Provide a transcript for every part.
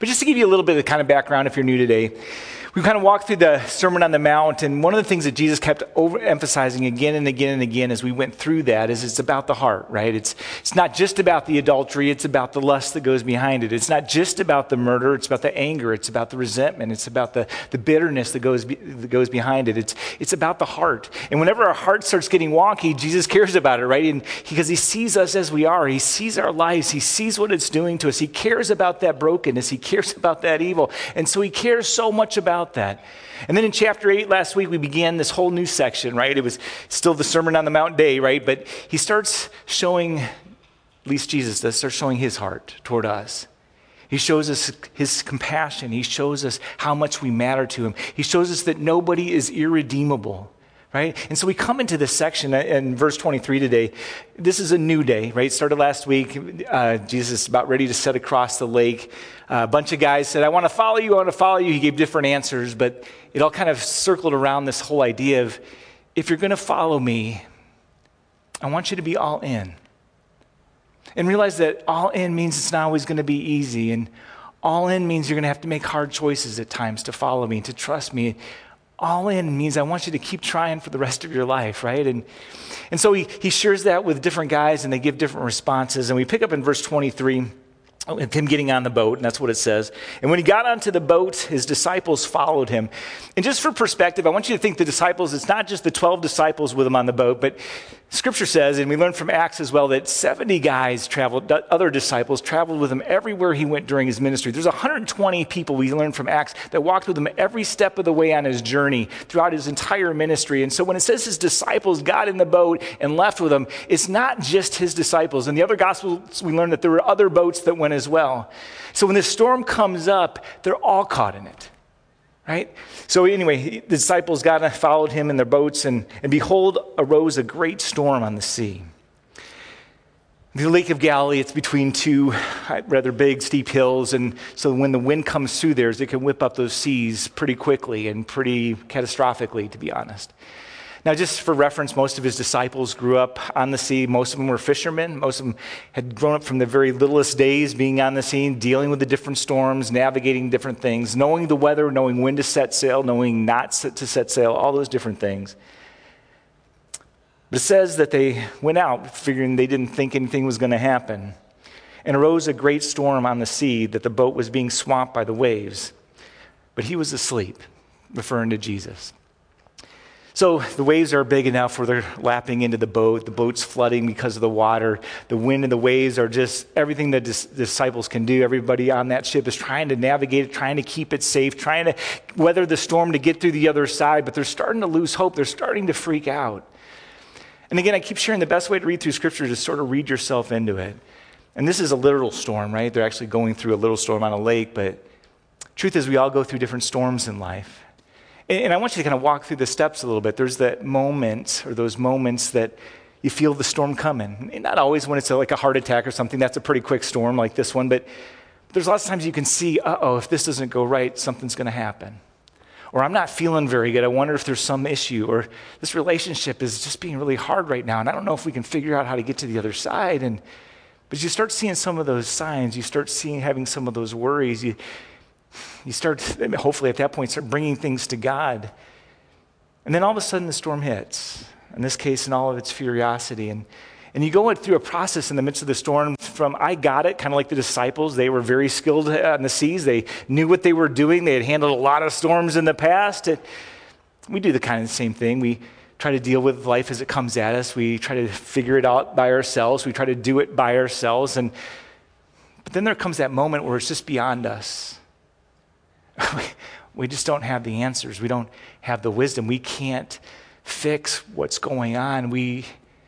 But just to give you a little bit of kind of background if you're new today, we kind of walked through the Sermon on the Mount, and one of the things that Jesus kept overemphasizing again and again and again as we went through that is it's about the heart, right? It's not just about the adultery, it's about the lust that goes behind it. It's not just about the murder, it's about the anger, it's about the resentment, it's about the bitterness that goes behind it. It's about the heart. And whenever our heart starts getting wonky, Jesus cares about it, right? And because he sees us as we are, he sees our lives, he sees what it's doing to us, he cares about that brokenness, he cares about that evil, and so he cares so much about that. And then in chapter 8 last week, we began this whole new section, right? It was still the Sermon on the Mount day, right? But he starts showing, at least Jesus does, starts showing his heart toward us. He shows us his compassion. He shows us how much we matter to him. He shows us that nobody is irredeemable, right? And so we come into this section in verse 23 today. This is a new day, right? It started last week. Jesus is about ready to set across the lake. A bunch of guys said, I want to follow you, I want to follow you. He gave different answers, but it all kind of circled around this whole idea of, if you're going to follow me, I want you to be all in. And realize that all in means it's not always going to be easy, and all in means you're going to have to make hard choices at times to follow me, to trust me. All in means I want you to keep trying for the rest of your life, right? And so he shares that with different guys, and they give different responses. And we pick up in verse 23, with him getting on the boat, and that's what it says. And when he got onto the boat, his disciples followed him. And just for perspective, I want you to think the disciples, it's not just the 12 disciples with him on the boat, but Scripture says, and we learned from Acts as well, that 70 guys traveled, other disciples traveled with him everywhere he went during his ministry. There's 120 people we learned from Acts that walked with him every step of the way on his journey throughout his entire ministry. And so when it says his disciples got in the boat and left with him, it's not just his disciples. In the other Gospels, we learned that there were other boats that went as well. So when this storm comes up, they're all caught in it. Right? So anyway, the disciples got and followed him in their boats, and behold, arose a great storm on the sea. The Lake of Galilee, it's between two rather big, steep hills, and so when the wind comes through there, it can whip up those seas pretty quickly and pretty catastrophically, to be honest. Now, just for reference, most of his disciples grew up on the sea. Most of them were fishermen. Most of them had grown up from the very littlest days being on the sea, dealing with the different storms, navigating different things, knowing the weather, knowing when to set sail, knowing not to set sail, all those different things. But it says that they went out figuring they didn't think anything was going to happen. And arose a great storm on the sea that the boat was being swamped by the waves. But he was asleep, referring to Jesus. So the waves are big enough where they're lapping into the boat. The boat's flooding because of the water. The wind and the waves are just everything that disciples can do. Everybody on that ship is trying to navigate it, trying to keep it safe, trying to weather the storm to get through the other side, but they're starting to lose hope. They're starting to freak out. And again, I keep sharing the best way to read through Scripture is to sort of read yourself into it. And this is a literal storm, right? They're actually going through a little storm on a lake, but truth is we all go through different storms in life. And I want you to kind of walk through the steps a little bit. There's that moment or those moments that you feel the storm coming. And not always when it's like a heart attack or something. That's a pretty quick storm like this one. But there's lots of times you can see, if this doesn't go right, something's going to happen. Or I'm not feeling very good. I wonder if there's some issue. Or this relationship is just being really hard right now. And I don't know if we can figure out how to get to the other side. But you start seeing some of those signs. You start having some of those worries. You start, hopefully at that point, start bringing things to God. And then all of a sudden the storm hits, in this case in all of its furiosity. And you go through a process in the midst of the storm from, I got it, kind of like the disciples. They were very skilled on the seas. They knew what they were doing. They had handled a lot of storms in the past. We do the kind of the same thing. We try to deal with life as it comes at us. We try to figure it out by ourselves. We try to do it by ourselves. But then there comes that moment where it's just beyond us. We just don't have the answers. We don't have the wisdom. We can't fix what's going on. We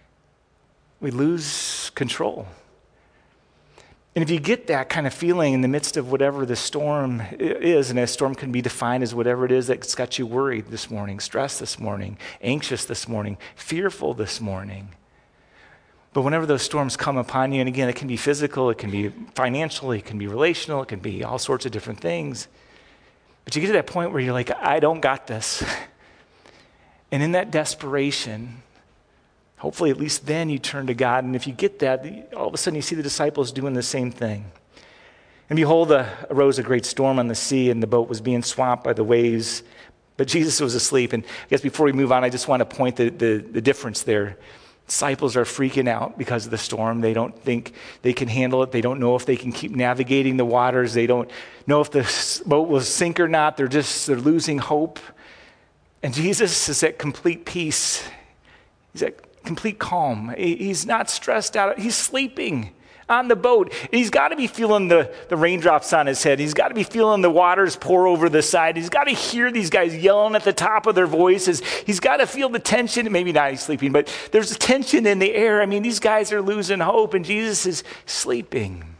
lose control. And if you get that kind of feeling in the midst of whatever the storm is, and a storm can be defined as whatever it is that's got you worried this morning, stressed this morning, anxious this morning, fearful this morning. But whenever those storms come upon you, and again, it can be physical, it can be financial, it can be relational, it can be all sorts of different things. But you get to that point where you're like, I don't got this. And in that desperation, hopefully at least then you turn to God. And if you get that, all of a sudden you see the disciples doing the same thing. And behold, arose a great storm on the sea, and the boat was being swamped by the waves. But Jesus was asleep. And I guess before we move on, I just want to point the difference there. Disciples are freaking out because of the storm. They don't think they can handle it. They don't know if they can keep navigating the waters. They don't know if the boat will sink or not. They're losing hope. And Jesus is at complete peace. He's at complete calm. He's not stressed out. He's sleeping on the boat. And he's got to be feeling the raindrops on his head. He's got to be feeling the waters pour over the side. He's got to hear these guys yelling at the top of their voices. He's got to feel the tension. Maybe not he's sleeping, but there's tension in the air. I mean, these guys are losing hope, and Jesus is sleeping.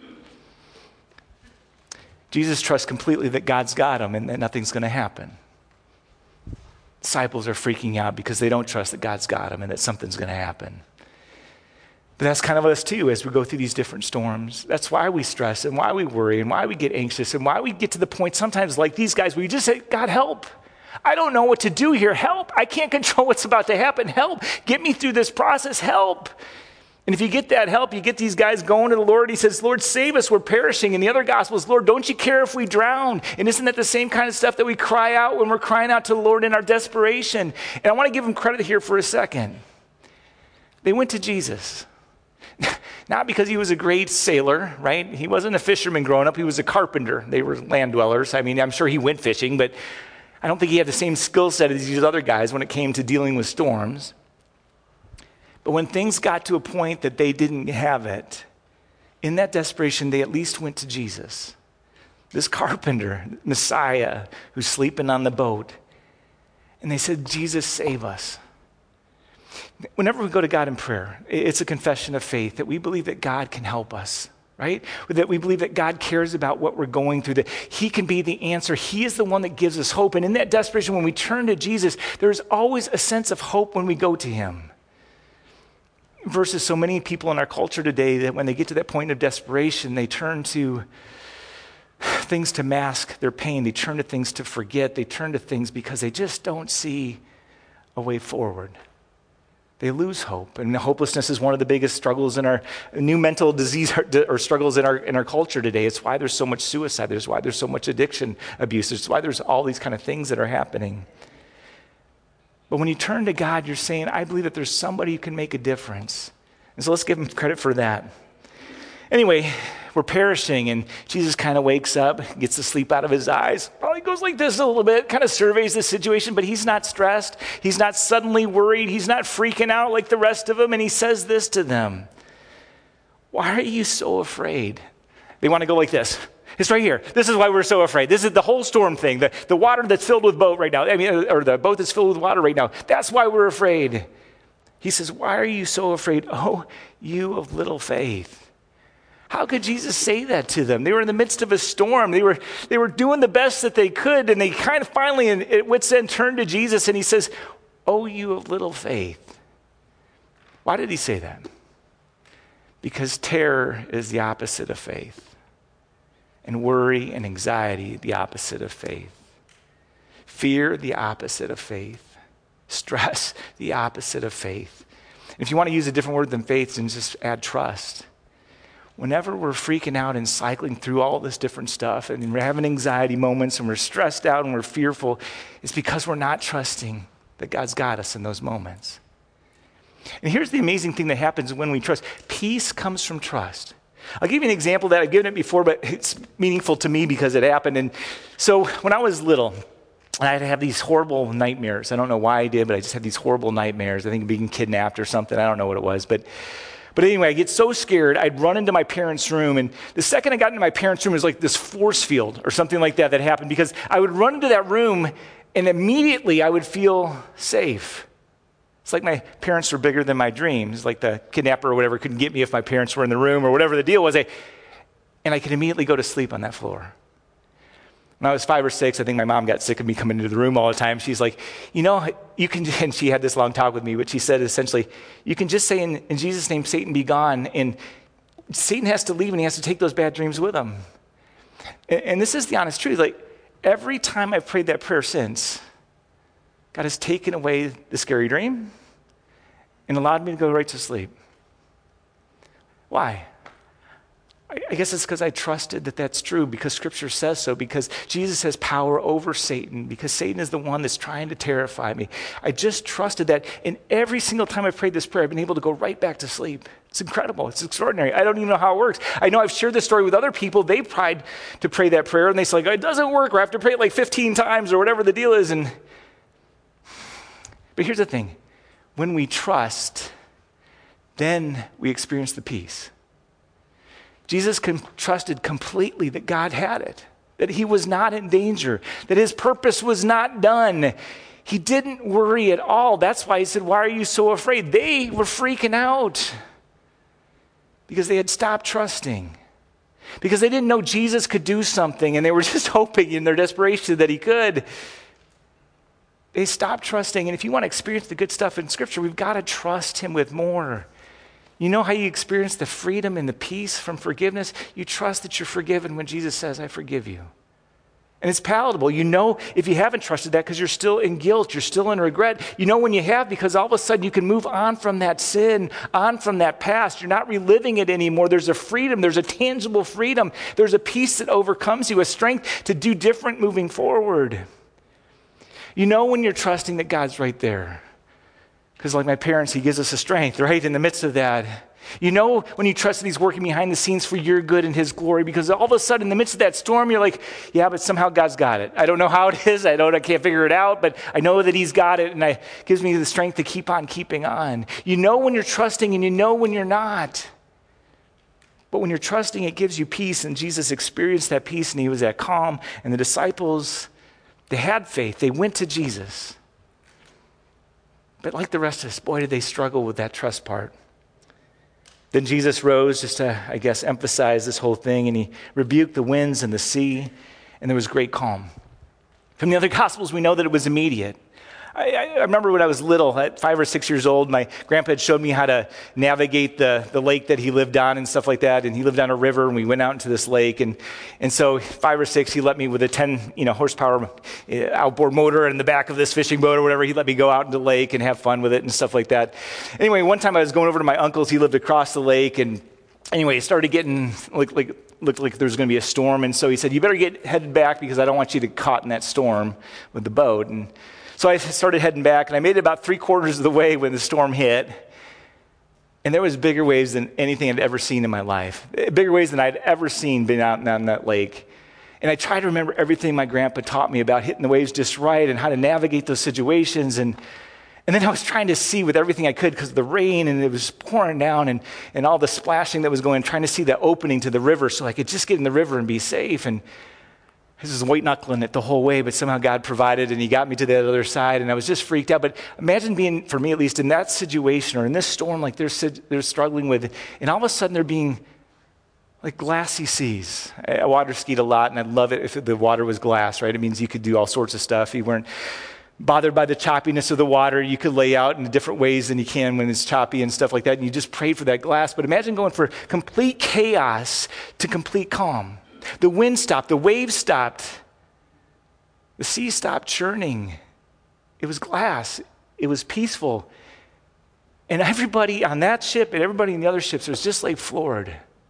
Jesus trusts completely that God's got him and that nothing's going to happen. Disciples are freaking out because they don't trust that God's got him and that something's going to happen. But that's kind of us too as we go through these different storms. That's why we stress and why we worry and why we get anxious and why we get to the point sometimes like these guys where you just say, God, help. I don't know what to do here. Help. I can't control what's about to happen. Help. Get me through this process. Help. And if you get that help, you get these guys going to the Lord. He says, Lord, save us. We're perishing. In the other Gospels, Lord, don't you care if we drown? And isn't that the same kind of stuff that we cry out when we're crying out to the Lord in our desperation? And I want to give them credit here for a second. They went to Jesus. Not because he was a great sailor, right? He wasn't a fisherman growing up. He was a carpenter. They were land dwellers. I mean, I'm sure he went fishing, but I don't think he had the same skill set as these other guys when it came to dealing with storms. But when things got to a point that they didn't have it, in that desperation, they at least went to Jesus. This carpenter, Messiah, who's sleeping on the boat. And they said, Jesus, save us. Whenever we go to God in prayer, it's a confession of faith that we believe that God can help us, right? That we believe that God cares about what we're going through, that he can be the answer. He is the one that gives us hope. And in that desperation, when we turn to Jesus, there's always a sense of hope when we go to him. Versus so many people in our culture today that when they get to that point of desperation, they turn to things to mask their pain. They turn to things to forget. They turn to things because they just don't see a way forward. They lose hope. And hopelessness is one of the biggest struggles in our new mental disease or struggles in our culture today. It's why there's so much suicide. It's why there's so much addiction abuse. It's why there's all these kind of things that are happening. But when you turn to God, you're saying, I believe that there's somebody who can make a difference. And so let's give him credit for that. Anyway, we're perishing, and Jesus kind of wakes up, gets the sleep out of his eyes. Probably goes like this a little bit, kind of surveys the situation, but he's not stressed. He's not suddenly worried. He's not freaking out like the rest of them, and he says this to them. Why are you so afraid? They want to go like this. It's right here. This is why we're so afraid. This is the whole storm thing, the water that's filled with boat right now. Or the boat that's filled with water right now. That's why we're afraid. He says, why are you so afraid? Oh, you of little faith. How could Jesus say that to them? They were in the midst of a storm. They were doing the best that they could, and they kind of finally, at wit's end, turned to Jesus, and he says, oh, you of little faith. Why did he say that? Because terror is the opposite of faith, and worry and anxiety, the opposite of faith. Fear, the opposite of faith. Stress, the opposite of faith. And if you want to use a different word than faith, then just add trust. Whenever we're freaking out and cycling through all this different stuff and we're having anxiety moments and we're stressed out and we're fearful, it's because we're not trusting that God's got us in those moments. And here's the amazing thing that happens when we trust. Peace comes from trust. I'll give you an example that I've given it before, but it's meaningful to me because it happened. And so when I was little, I'd have these horrible nightmares. I don't know why I did, but I just had these horrible nightmares. I think being kidnapped or something. I don't know what it was, But anyway, I get so scared, I'd run into my parents' room, and the second I got into my parents' room, it was like this force field or something like that happened, because I would run into that room, and immediately I would feel safe. It's like my parents were bigger than my dreams, like the kidnapper or whatever couldn't get me if my parents were in the room or whatever the deal was, and I could immediately go to sleep on that floor. When I was 5 or 6, I think my mom got sick of me coming into the room all the time. She's like, you can, and she had this long talk with me, but she said essentially, you can just say in Jesus' name, Satan be gone, and Satan has to leave and he has to take those bad dreams with him. And this is the honest truth. Like every time I've prayed that prayer since, God has taken away the scary dream and allowed me to go right to sleep. Why? I guess it's because I trusted that that's true, because Scripture says so, because Jesus has power over Satan, because Satan is the one that's trying to terrify me. I just trusted that, and every single time I've prayed this prayer, I've been able to go right back to sleep. It's incredible. It's extraordinary. I don't even know how it works. I know I've shared this story with other people. They've tried to pray that prayer, and they say, like, it doesn't work, or I have to pray it like 15 times, or whatever the deal is. But here's the thing. When we trust, then we experience the peace. Jesus trusted completely that God had it, that he was not in danger, that his purpose was not done. He didn't worry at all. That's why he said, why are you so afraid? They were freaking out because they had stopped trusting, because they didn't know Jesus could do something, and they were just hoping in their desperation that he could. They stopped trusting, and if you want to experience the good stuff in Scripture, we've got to trust him with more. You know how you experience the freedom and the peace from forgiveness? You trust that you're forgiven when Jesus says, I forgive you. And it's palatable. You know if you haven't trusted that because you're still in guilt, you're still in regret. You know when you have, because all of a sudden you can move on from that sin, on from that past. You're not reliving it anymore. There's a freedom. There's a tangible freedom. There's a peace that overcomes you, a strength to do different moving forward. You know when you're trusting that God's right there. Because like my parents, he gives us a strength, right, in the midst of that. You know when you trust that he's working behind the scenes for your good and his glory, because all of a sudden in the midst of that storm, you're like, yeah, but somehow God's got it. I don't know how it is. I can't figure it out, but I know that he's got it, and it gives me the strength to keep on keeping on. You know when you're trusting, and you know when you're not. But when you're trusting, it gives you peace, and Jesus experienced that peace, and he was at calm, and the disciples, they had faith. They went to Jesus. But like the rest of us, boy, did they struggle with that trust part. Then Jesus rose just to, I guess, emphasize this whole thing, and he rebuked the winds and the sea, and there was great calm. From the other Gospels, we know that it was immediate. I remember when I was little, at 5 or 6 years old, my grandpa had showed me how to navigate the lake that he lived on and stuff like that. And he lived on a river, and we went out into this lake. And so 5 or 6, he let me with a 10 horsepower outboard motor in the back of this fishing boat or whatever. He let me go out into the lake and have fun with it and stuff like that. Anyway, one time I was going over to my uncle's. He lived across the lake, and anyway, it started getting looked like there was going to be a storm. And so he said, you better get headed back because I don't want you to get caught in that storm with the boat. And so I started heading back, and I made it about 3/4 of the way when the storm hit. And there was bigger waves than anything I'd ever seen in my life. Bigger waves than I'd ever seen being out on that lake. And I tried to remember everything my grandpa taught me about hitting the waves just right and how to navigate those situations. And then I was trying to see with everything I could because of the rain, and it was pouring down, and all the splashing that was going, trying to see the opening to the river so I could just get in the river and be safe. And I was white-knuckling it the whole way, but somehow God provided, and he got me to the other side, and I was just freaked out. But imagine being, for me at least, in that situation or in this storm like they're struggling with, and all of a sudden they're being like glassy seas. I water skied a lot, and I love it if the water was glass, right? It means you could do all sorts of stuff. You weren't bothered by the choppiness of the water. You could lay out in different ways than you can when it's choppy and stuff like that, and you just prayed for that glass. But imagine going from complete chaos to complete calm. The wind stopped. The waves stopped. The sea stopped churning. It was glass. It was peaceful. And everybody on that ship and everybody in the other ships was just like floored.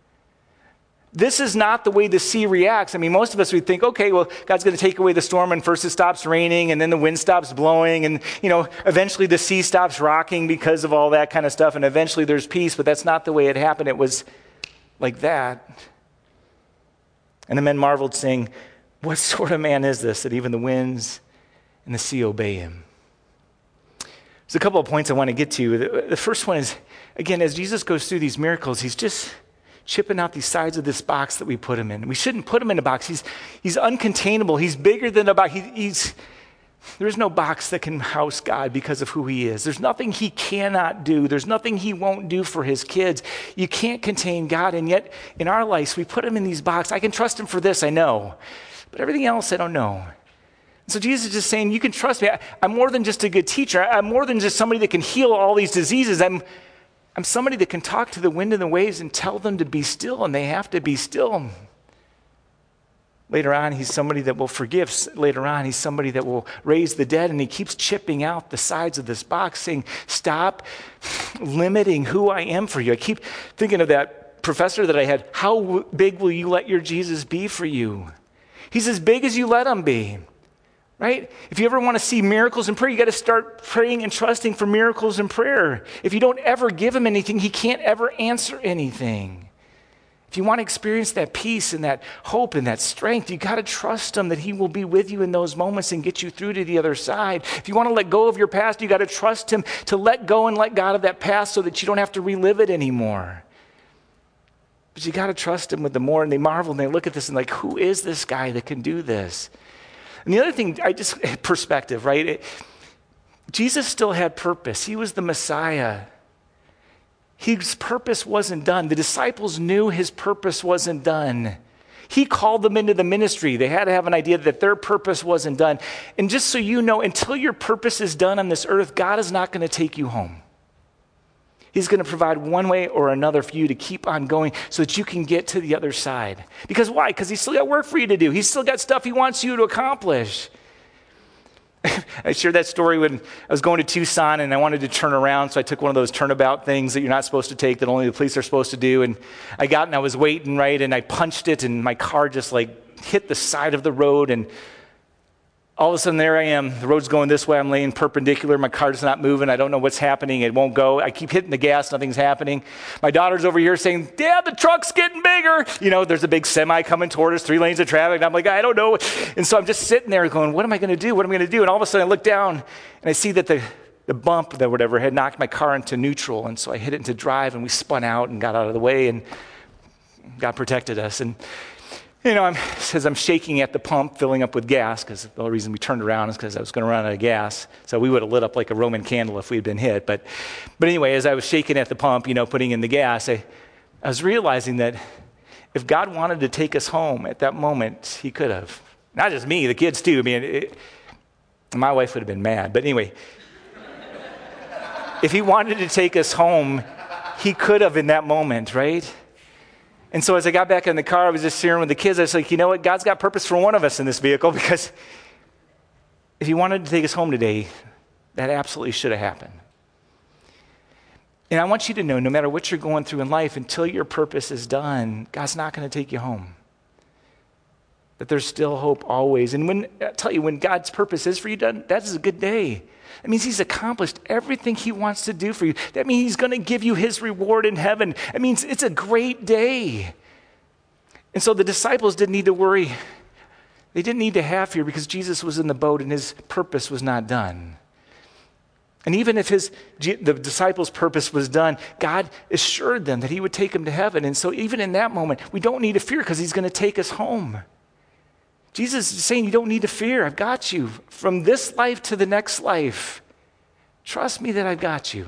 This is not the way the sea reacts. I mean, most of us would think, okay, well, God's going to take away the storm, and first it stops raining, and then the wind stops blowing, and, eventually the sea stops rocking because of all that kind of stuff, and eventually there's peace, but that's not the way it happened. It was like that. And the men marveled, saying, what sort of man is this that even the winds and the sea obey him? There's a couple of points I want to get to. The first one is, again, as Jesus goes through these miracles, he's just chipping out these sides of this box that we put him in. We shouldn't put him in a box. He's uncontainable. He's bigger than a box. There's no box that can house God because of who he is. There's nothing he cannot do. There's nothing he won't do for his kids. You can't contain God, and yet in our lives, we put him in these boxes. I can trust him for this, I know, but everything else, I don't know. So Jesus is just saying, you can trust me. I'm more than just a good teacher. I'm more than just somebody that can heal all these diseases. I'm somebody that can talk to the wind and the waves and tell them to be still, and they have to be still. Later on, he's somebody that will forgive. Later on, he's somebody that will raise the dead. And he keeps chipping out the sides of this box, saying, stop limiting who I am for you. I keep thinking of that professor that I had, how big will you let your Jesus be for you? He's as big as you let him be, right? If you ever want to see miracles in prayer, you got to start praying and trusting for miracles in prayer. If you don't ever give him anything, he can't ever answer anything. If you want to experience that peace and that hope and that strength, you got to trust him that he will be with you in those moments and get you through to the other side. If you want to let go of your past, you got to trust him to let go and let God of that past so that you don't have to relive it anymore. But you got to trust him with the more. And they marvel and they look at this and like, who is this guy that can do this? And the other thing, perspective, right? Jesus still had purpose. He was the Messiah. His purpose wasn't done. The disciples knew his purpose wasn't done. He called them into the ministry. They had to have an idea that their purpose wasn't done. And just so you know, until your purpose is done on this earth, God is not going to take you home. He's going to provide one way or another for you to keep on going so that you can get to the other side. Because why? Because he's still got work for you to do. He's still got stuff he wants you to accomplish. I shared that story when I was going to Tucson and I wanted to turn around, so I took one of those turnabout things that you're not supposed to take, that only the police are supposed to do, and I got and I was waiting, right, and I punched it, and my car just like hit the side of the road, and all of a sudden there I am. The road's going this way. I'm laying perpendicular. My car's not moving. I don't know what's happening. It won't go. I keep hitting the gas. Nothing's happening. My daughter's over here saying, Dad, the truck's getting bigger. You know, there's a big semi coming toward us, 3 lanes of traffic. And I'm like, I don't know. And so I'm just sitting there going, what am I going to do? What am I going to do? And all of a sudden I look down and I see that the bump, that whatever, had knocked my car into neutral. And so I hit it into drive and we spun out and got out of the way, and God protected us. And you know, as I'm shaking at the pump, filling up with gas, because the only reason we turned around is because I was going to run out of gas. So we would have lit up like a Roman candle if we had been hit. But anyway, as I was shaking at the pump, you know, putting in the gas, I was realizing that if God wanted to take us home at that moment, he could have. Not just me, the kids too. I mean, my wife would have been mad. But anyway, if he wanted to take us home, he could have in that moment, right? And so as I got back in the car, I was just sharing with the kids. I was like, you know what? God's got purpose for one of us in this vehicle, because if he wanted to take us home today, that absolutely should have happened. And I want you to know, no matter what you're going through in life, until your purpose is done, God's not going to take you home. That there's still hope always. And I tell you, when God's purpose is for you done, that is a good day. That means he's accomplished everything he wants to do for you. That means he's going to give you his reward in heaven. It means it's a great day. And so the disciples didn't need to worry. They didn't need to have fear, because Jesus was in the boat and his purpose was not done. And even if the disciples' purpose was done, God assured them that he would take them to heaven. And so even in that moment, we don't need to fear, because he's going to take us home. Jesus is saying, you don't need to fear. I've got you from this life to the next life. Trust me that I've got you.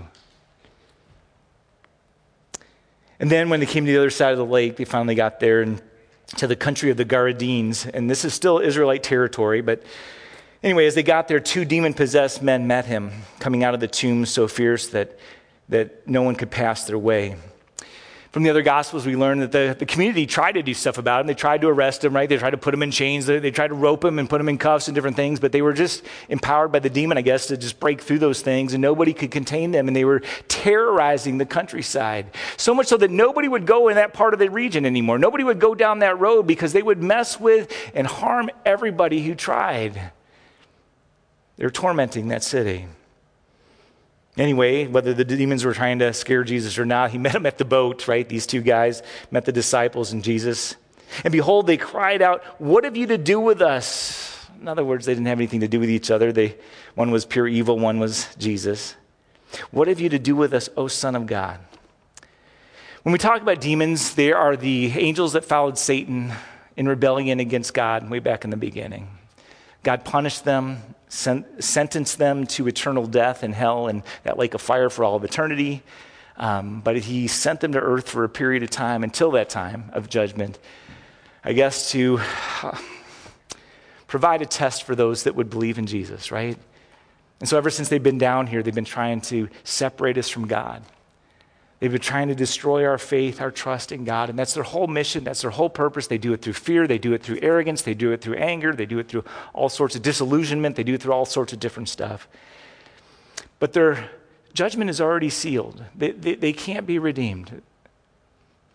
And then when they came to the other side of the lake, they finally got there and to the country of the Gadarenes. And this is still Israelite territory. But anyway, as they got there, 2 demon-possessed men met him, coming out of the tomb so fierce that no one could pass their way. From the other Gospels, we learn that the community tried to do stuff about him. They tried to arrest him, right? They tried to put him in chains. They tried to rope him and put him in cuffs and different things, but they were just empowered by the demon, I guess, to just break through those things, and nobody could contain them, and they were terrorizing the countryside. So much so that nobody would go in that part of the region anymore. Nobody would go down that road, because they would mess with and harm everybody who tried. They were tormenting that city. Anyway, whether the demons were trying to scare Jesus or not, he met them at the boat, right? These 2 guys met the disciples and Jesus. And behold, they cried out, "What have you to do with us?" In other words, they didn't have anything to do with each other. One was pure evil, one was Jesus. "What have you to do with us, O Son of God?" When we talk about demons, they are the angels that followed Satan in rebellion against God way back in the beginning. God punished them, sentenced them to eternal death in hell and that lake of fire for all of eternity. But he sent them to earth for a period of time, until that time of judgment, I guess, to provide a test for those that would believe in Jesus, right? And so ever since they've been down here, they've been trying to separate us from God. They've been trying to destroy our faith, our trust in God, and that's their whole mission, that's their whole purpose. They do it through fear, they do it through arrogance, they do it through anger, they do it through all sorts of disillusionment, they do it through all sorts of different stuff. But their judgment is already sealed. They can't be redeemed.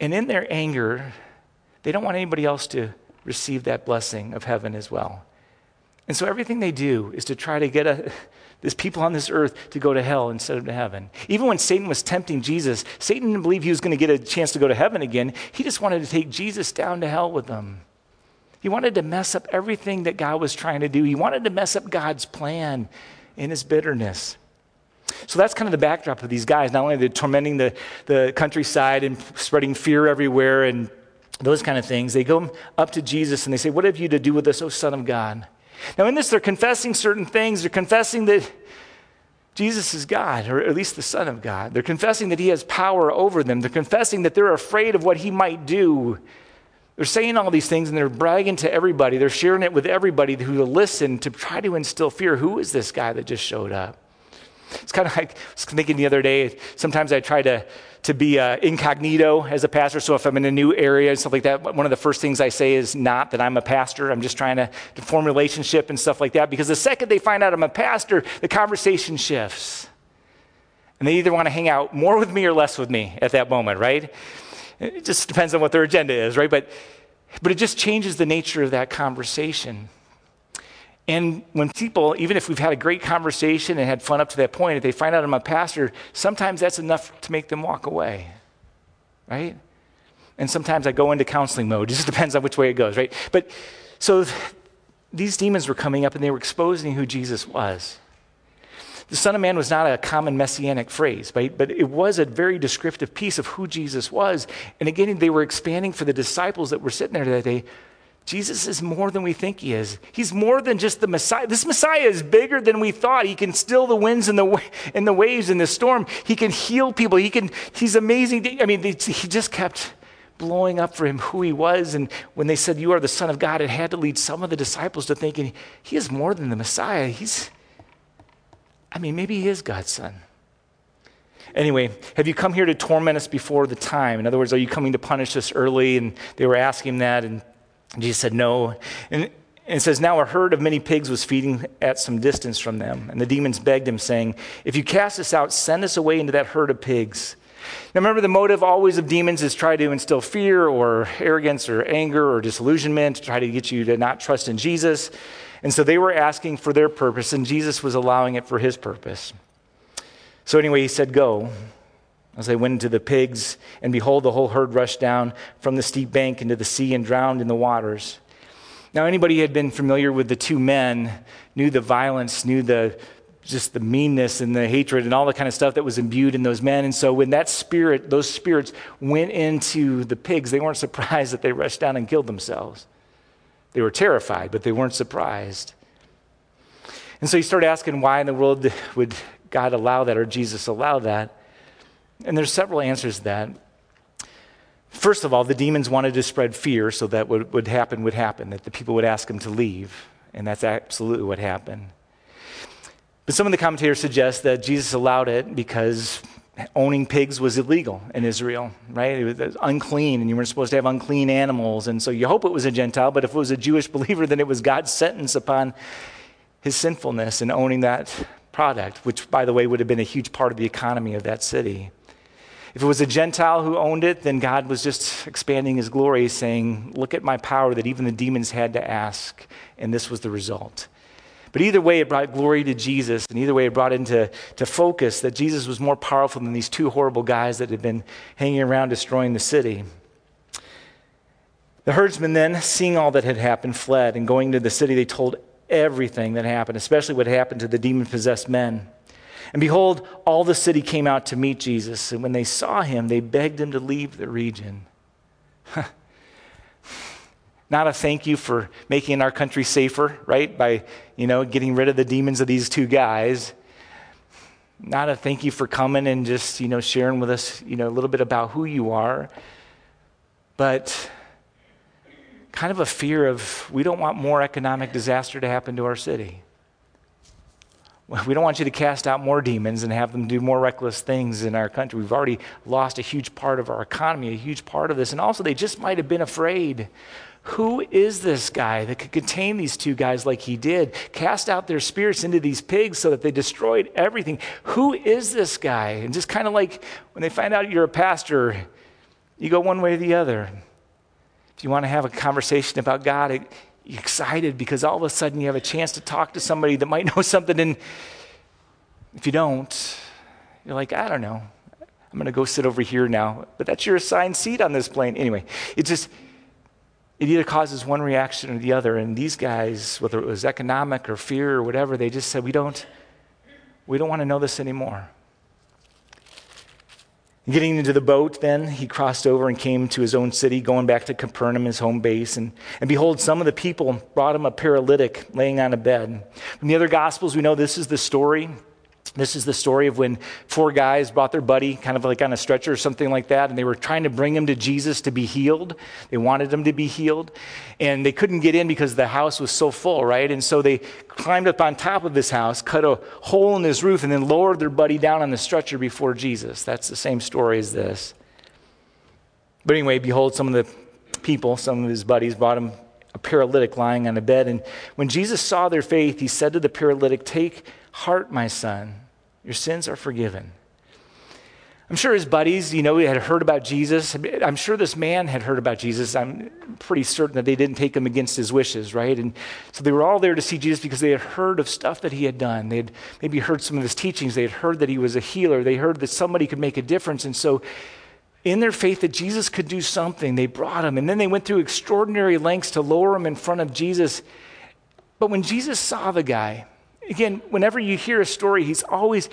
And in their anger, they don't want anybody else to receive that blessing of heaven as well. And so everything they do is to try to get these people on this earth to go to hell instead of to heaven. Even when Satan was tempting Jesus, Satan didn't believe he was going to get a chance to go to heaven again. He just wanted to take Jesus down to hell with them. He wanted to mess up everything that God was trying to do. He wanted to mess up God's plan in his bitterness. So that's kind of the backdrop of these guys. Not only are they tormenting the countryside and spreading fear everywhere and those kind of things, they go up to Jesus and they say, "What have you to do with us, O Son of God?" Now in this, they're confessing certain things. They're confessing that Jesus is God, or at least the Son of God. They're confessing that he has power over them. They're confessing that they're afraid of what he might do. They're saying all these things and they're bragging to everybody. They're sharing it with everybody who will listen to try to instill fear. Who is this guy that just showed up? It's kind of like, I was thinking the other day, sometimes I try to be incognito as a pastor. So if I'm in a new area and stuff like that, one of the first things I say is not that I'm a pastor. I'm just trying to form a relationship and stuff like that. Because the second they find out I'm a pastor, the conversation shifts. And they either want to hang out more with me or less with me at that moment, right? It just depends on what their agenda is, right? But it just changes the nature of that conversation. And when people, even if we've had a great conversation and had fun up to that point, if they find out I'm a pastor, sometimes that's enough to make them walk away, right? And sometimes I go into counseling mode. It just depends on which way it goes, right? But so these demons were coming up and they were exposing who Jesus was. The Son of Man was not a common messianic phrase, right? But it was a very descriptive piece of who Jesus was. And again, they were expanding for the disciples that were sitting there that day. Jesus is more than we think he is. He's more than just the Messiah. This Messiah is bigger than we thought. He can still the winds and the waves in the storm. He can heal people. He's amazing. I mean, he just kept blowing up for him who he was. And when they said, "You are the Son of God," it had to lead some of the disciples to thinking, he is more than the Messiah. Maybe he is God's son. Anyway, have you come here to torment us before the time? In other words, are you coming to punish us early? And they were asking that, and Jesus said no. And it says, "Now a herd of many pigs was feeding at some distance from them. And the demons begged him, saying, 'If you cast us out, send us away into that herd of pigs.'" Now remember, the motive always of demons is try to instill fear or arrogance or anger or disillusionment, to try to get you to not trust in Jesus. And so they were asking for their purpose, and Jesus was allowing it for his purpose. So anyway, he said, "Go." As they went into the pigs, and behold, the whole herd rushed down from the steep bank into the sea and drowned in the waters. Now, anybody who had been familiar with the two men knew the violence, knew just the meanness and the hatred and all the kind of stuff that was imbued in those men. And so when those spirits went into the pigs, they weren't surprised that they rushed down and killed themselves. They were terrified, but they weren't surprised. And so you start asking, why in the world would God allow that, or Jesus allow that? And there's several answers to that. First of all, the demons wanted to spread fear so that what would happen, that the people would ask them to leave. And that's absolutely what happened. But some of the commentators suggest that Jesus allowed it because owning pigs was illegal in Israel, right? It was unclean, and you weren't supposed to have unclean animals. And so you hope it was a Gentile, but if it was a Jewish believer, then it was God's sentence upon his sinfulness in owning that product, which, by the way, would have been a huge part of the economy of that city. If it was a Gentile who owned it, then God was just expanding his glory, saying, "Look at my power that even the demons had to ask," and this was the result. But either way, it brought glory to Jesus, and either way, it brought into focus that Jesus was more powerful than these two horrible guys that had been hanging around destroying the city. The herdsmen then, seeing all that had happened, fled, and going to the city, they told everything that happened, especially what happened to the demon-possessed men. And behold, all the city came out to meet Jesus, and when they saw him, they begged him to leave the region. Not a thank you for making our country safer, right? By, getting rid of the demons of these two guys. Not a thank you for coming and just, sharing with us, a little bit about who you are. But kind of a fear of, we don't want more economic disaster to happen to our city. We don't want you to cast out more demons and have them do more reckless things in our country. We've already lost a huge part of our economy, a huge part of this. And also, they just might have been afraid. Who is this guy that could contain these two guys like he did? Cast out their spirits into these pigs so that they destroyed everything. Who is this guy? And just kind of like when they find out you're a pastor, You go one way or the other. If you want to have a conversation about God, you're excited because all of a sudden you have a chance to talk to somebody that might know something. And if you don't, you're like, I don't know. I'm going to go sit over here now. But that's your assigned seat on this plane. Anyway, it either causes one reaction or the other. And these guys, whether it was economic or fear or whatever, they just said, we don't want to know this anymore. Getting into the boat, then, he crossed over and came to his own city, going back to Capernaum, his home base. And behold, some of the people brought him a paralytic laying on a bed. From the other Gospels, we know this is the story. This is the story of when 4 guys brought their buddy kind of like on a stretcher or something like that, and they were trying to bring him to Jesus to be healed. They wanted him to be healed, and they couldn't get in because the house was so full, right? And so they climbed up on top of his house, cut a hole in his roof, and then lowered their buddy down on the stretcher before Jesus. That's the same story as this. But anyway, behold, some of the people, some of his buddies, brought him a paralytic lying on a bed. And when Jesus saw their faith, he said to the paralytic, "Take heart, my son, your sins are forgiven." I'm sure his buddies, had heard about Jesus. I'm sure this man had heard about Jesus. I'm pretty certain that they didn't take him against his wishes, right? And so they were all there to see Jesus because they had heard of stuff that he had done. They had maybe heard some of his teachings. They had heard that he was a healer. They heard that somebody could make a difference. And so in their faith that Jesus could do something, they brought him. And then they went through extraordinary lengths to lower him in front of Jesus. But when Jesus saw the guy, again, whenever you hear a story, he's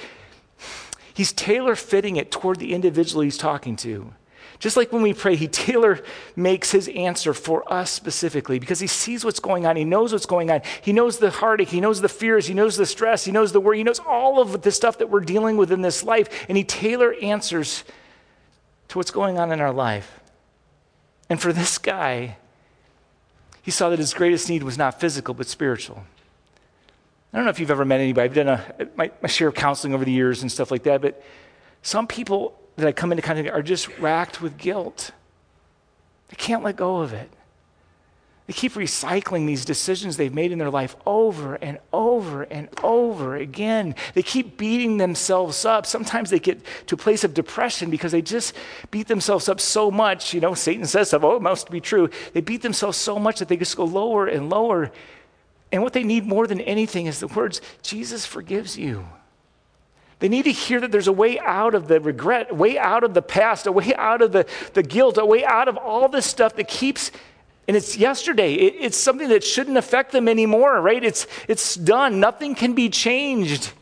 tailor-fitting it toward the individual he's talking to. Just like when we pray, he tailor-makes his answer for us specifically because he sees what's going on. He knows what's going on. He knows the heartache. He knows the fears. He knows the stress. He knows the worry. He knows all of the stuff that we're dealing with in this life, and he tailor answers to what's going on in our life. And for this guy, he saw that his greatest need was not physical but spiritual. I don't know if you've ever met anybody. I've done my share of counseling over the years and stuff like that, but some people that I come into contact with are just racked with guilt. They can't let go of it. They keep recycling these decisions they've made in their life over and over and over again. They keep beating themselves up. Sometimes they get to a place of depression because they just beat themselves up so much. Satan says stuff, it must be true. They beat themselves so much that they just go lower and lower. And what they need more than anything is the words, Jesus forgives you. They need to hear that there's a way out of the regret, a way out of the past, a way out of the guilt, a way out of all this stuff that keeps, and it's yesterday. It's something that shouldn't affect them anymore, right? It's done. Nothing can be changed.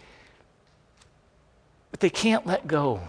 But they can't let go.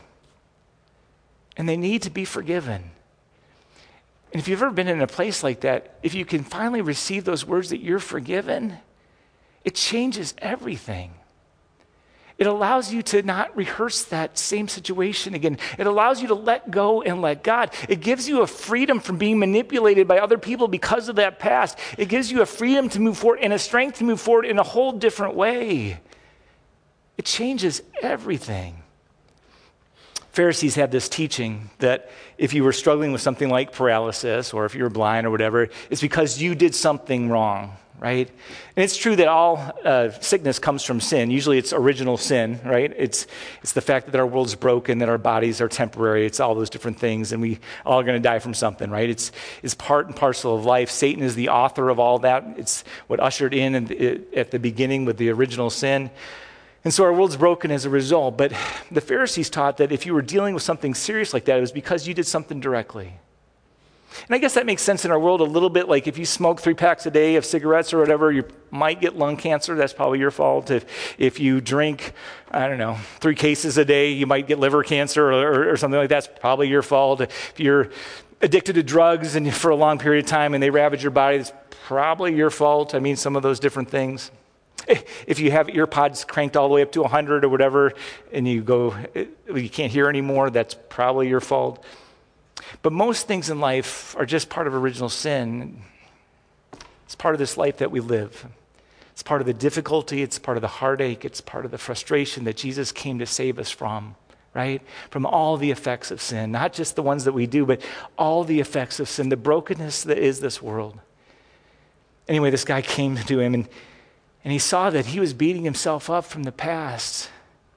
And they need to be forgiven. And if you've ever been in a place like that, if you can finally receive those words that you're forgiven, it changes everything. It allows you to not rehearse that same situation again. It allows you to let go and let God. It gives you a freedom from being manipulated by other people because of that past. It gives you a freedom to move forward and a strength to move forward in a whole different way. It changes everything. Pharisees had this teaching that if you were struggling with something like paralysis or if you were blind or whatever, it's because you did something wrong, right? And it's true that all sickness comes from sin. Usually it's original sin, right? It's the fact that our world's broken, that our bodies are temporary. It's all those different things, and we all are going to die from something, right? It's part and parcel of life. Satan is the author of all that. It's what ushered in at the beginning with the original sin. And so our world's broken as a result. But the Pharisees taught that if you were dealing with something serious like that, it was because you did something directly. And I guess that makes sense in our world a little bit. Like if you smoke 3 packs a day of cigarettes or whatever, you might get lung cancer. That's probably your fault. If you drink, 3 cases a day, you might get liver cancer or something like that. That's probably your fault. If you're addicted to drugs and for a long period of time and they ravage your body, it's probably your fault. Some of those different things. If you have ear pods cranked all the way up to 100 or whatever, and you can't hear anymore, that's probably your fault. But most things in life are just part of original sin. It's part of this life that we live. It's part of the difficulty. It's part of the heartache. It's part of the frustration that Jesus came to save us from, right? From all the effects of sin, not just the ones that we do, but all the effects of sin, the brokenness that is this world. Anyway, this guy came to him and he saw that he was beating himself up from the past.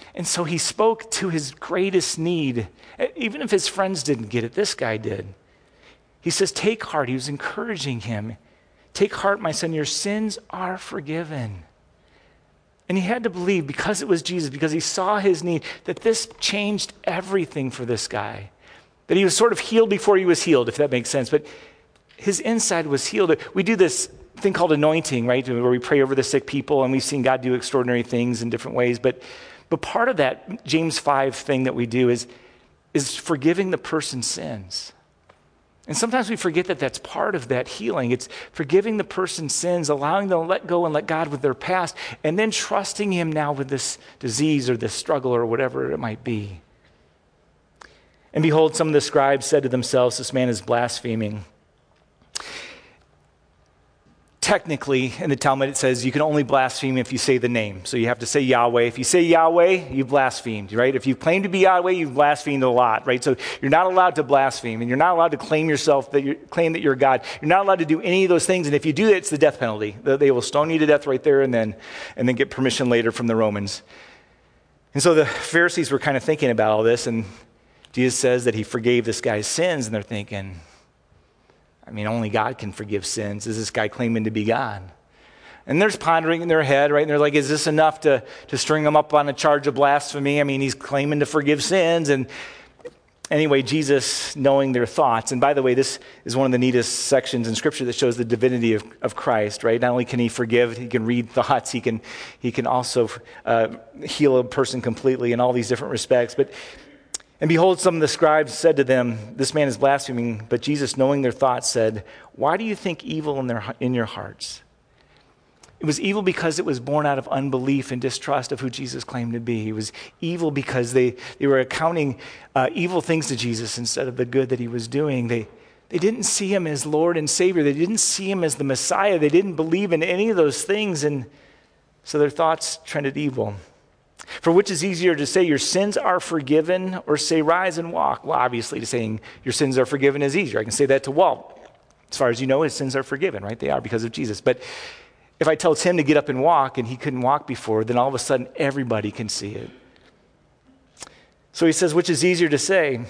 And so he spoke to his greatest need. Even if his friends didn't get it, this guy did. He says, take heart. He was encouraging him. Take heart, my son, your sins are forgiven. And he had to believe, because it was Jesus, because he saw his need, that this changed everything for this guy. That he was sort of healed before he was healed, if that makes sense. But his inside was healed. We do this thing called anointing, right? Where we pray over the sick people, and we've seen God do extraordinary things in different ways. But part of that James 5 thing that we do is forgiving the person's sins. And sometimes we forget that that's part of that healing. It's forgiving the person's sins, allowing them to let go and let God with their past, and then trusting him now with this disease or this struggle or whatever it might be. And behold, some of the scribes said to themselves, this man is blaspheming. Technically, in the Talmud, it says you can only blaspheme if you say the name. So you have to say Yahweh. If you say Yahweh, you've blasphemed, right? If you claim to be Yahweh, you've blasphemed a lot, right? So you're not allowed to blaspheme, and you're not allowed to claim that you're God. You're not allowed to do any of those things, and if you do that, it's the death penalty. They will stone you to death right there and then get permission later from the Romans. And so the Pharisees were kind of thinking about all this, and Jesus says that he forgave this guy's sins, and they're thinking, I mean, only God can forgive sins. Is this guy claiming to be God? And they're pondering in their head, right? And they're like, is this enough to string him up on a charge of blasphemy? I mean, he's claiming to forgive sins. And anyway, Jesus, knowing their thoughts, and by the way, this is one of the neatest sections in Scripture that shows the divinity of Christ, right? Not only can he forgive, he can read thoughts, he can also heal a person completely in all these different respects. And behold, some of the scribes said to them, this man is blaspheming. But Jesus, knowing their thoughts, said, why do you think evil in your hearts? It was evil because it was born out of unbelief and distrust of who Jesus claimed to be. It was evil because they were accounting evil things to Jesus instead of the good that he was doing. They didn't see him as Lord and Savior. They didn't see him as the Messiah. They didn't believe in any of those things. And so their thoughts trended evil. For which is easier to say your sins are forgiven or say rise and walk? Well, obviously saying your sins are forgiven is easier. I can say that to Walt. As far as you know, his sins are forgiven, right? They are because of Jesus. But if I tell Tim to get up and walk and he couldn't walk before, then all of a sudden everybody can see it. So he says, which is easier to say?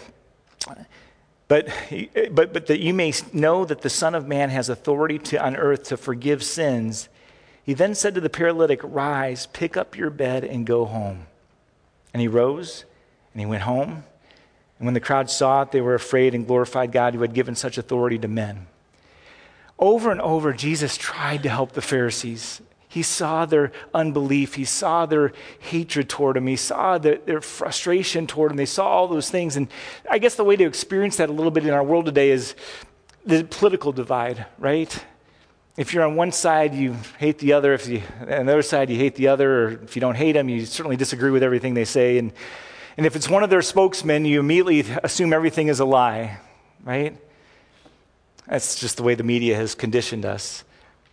But that you may know that the Son of Man has authority on earth to forgive sins. He then said to the paralytic, rise, pick up your bed, and go home. And he rose, and he went home. And when the crowd saw it, they were afraid and glorified God who had given such authority to men. Over and over, Jesus tried to help the Pharisees. He saw their unbelief. He saw their hatred toward him. He saw their frustration toward him. They saw all those things. And I guess the way to experience that a little bit in our world today is the political divide, right? If you're on one side, you hate the other. On the other side, you hate the other. Or if you don't hate them, you certainly disagree with everything they say. And if it's one of their spokesmen, you immediately assume everything is a lie, right? That's just the way the media has conditioned us.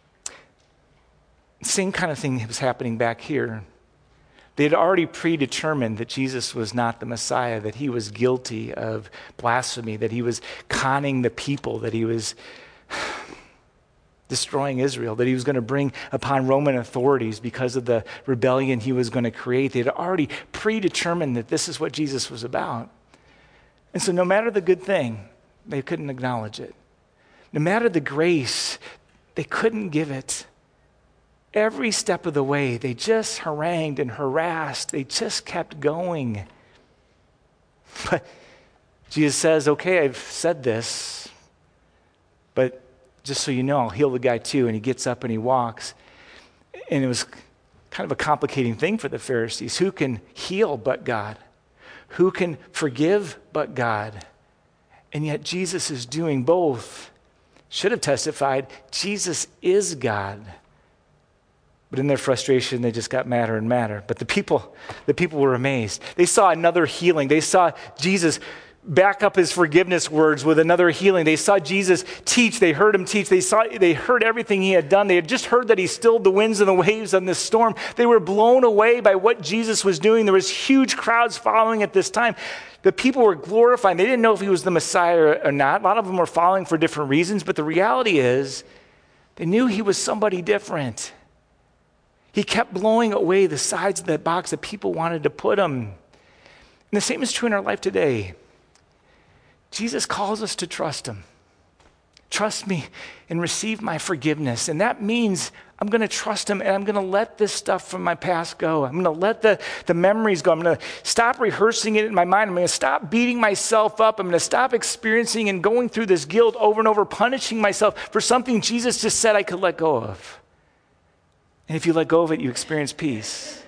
Same kind of thing was happening back here. They had already predetermined that Jesus was not the Messiah, that he was guilty of blasphemy, that he was conning the people, that he was destroying Israel, that he was going to bring upon Roman authorities because of the rebellion he was going to create. They had already predetermined that this is what Jesus was about. And so no matter the good thing, they couldn't acknowledge it. No matter the grace, they couldn't give it. Every step of the way, they just harangued and harassed. They just kept going. But Jesus says, okay, I've said this, but just so you know, I'll heal the guy too. And he gets up and he walks. And it was kind of a complicating thing for the Pharisees. Who can heal but God? Who can forgive but God? And yet Jesus is doing both. Should have testified, Jesus is God. But in their frustration, they just got madder and madder. But the people were amazed. They saw another healing. They saw Jesus back up his forgiveness words with another healing. They saw Jesus teach. They heard him teach. They heard everything he had done. They had just heard that he stilled the winds and the waves on this storm. They were blown away by what Jesus was doing. There was huge crowds following at this time. The people were glorifying. They didn't know if he was the Messiah or not. A lot of them were following for different reasons. But the reality is, they knew he was somebody different. He kept blowing away the sides of that box that people wanted to put him. And the same is true in our life today. Jesus calls us to trust him. Trust me and receive my forgiveness. And that means I'm going to trust him and I'm going to let this stuff from my past go. I'm going to let the memories go. I'm going to stop rehearsing it in my mind. I'm going to stop beating myself up. I'm going to stop experiencing and going through this guilt over and over, punishing myself for something Jesus just said I could let go of. And if you let go of it, you experience peace.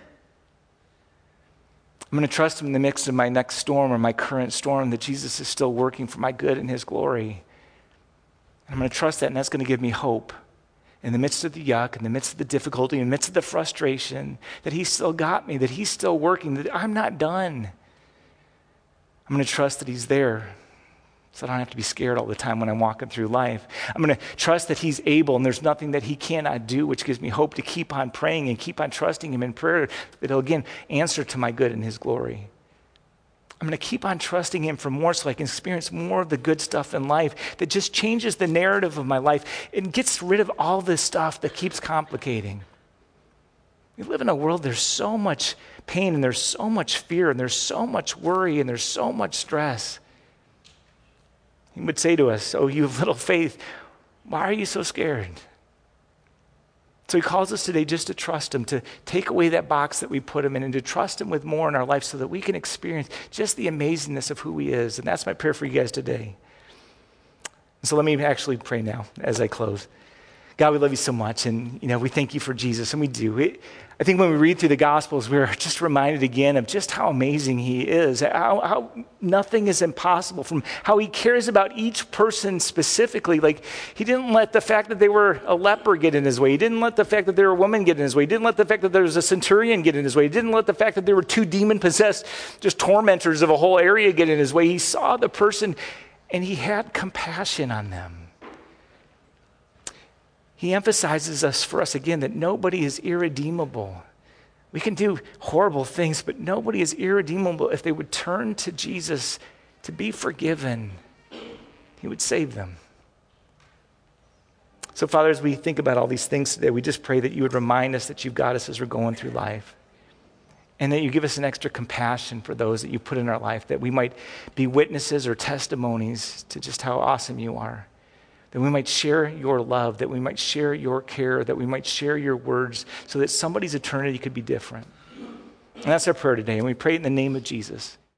I'm going to trust him in the midst of my next storm or my current storm that Jesus is still working for my good and his glory. And I'm going to trust that, and that's going to give me hope in the midst of the yuck, in the midst of the difficulty, in the midst of the frustration, that he's still got me, that he's still working, that I'm not done. I'm going to trust that he's there so I don't have to be scared all the time when I'm walking through life. I'm going to trust that he's able and there's nothing that he cannot do, which gives me hope to keep on praying and keep on trusting him in prayer that he'll again answer to my good and his glory. I'm going to keep on trusting him for more so I can experience more of the good stuff in life that just changes the narrative of my life and gets rid of all this stuff that keeps complicating. We live in a world, there's so much pain and there's so much fear and there's so much worry and there's so much stress. He would say to us, "Oh, you have little faith, why are you so scared?" So he calls us today just to trust him, to take away that box that we put him in and to trust him with more in our life so that we can experience just the amazingness of who he is. And that's my prayer for you guys today. So let me actually pray now as I close. God, we love you so much, and we thank you for Jesus, and we do. I think when we read through the Gospels, we're just reminded again of just how amazing he is, how nothing is impossible, from how he cares about each person specifically. Like, he didn't let the fact that they were a leper get in his way. He didn't let the fact that they were a woman get in his way. He didn't let the fact that there was a centurion get in his way. He didn't let the fact that there were 2 demon-possessed, just tormentors of a whole area get in his way. He saw the person, and he had compassion on them. He emphasizes for us again that nobody is irredeemable. We can do horrible things, but nobody is irredeemable. If they would turn to Jesus to be forgiven, he would save them. So, Father, as we think about all these things today, we just pray that you would remind us that you've got us as we're going through life, and that you give us an extra compassion for those that you put in our life, that we might be witnesses or testimonies to just how awesome you are. That we might share your love, that we might share your care, that we might share your words so that somebody's eternity could be different. And that's our prayer today, and we pray in the name of Jesus.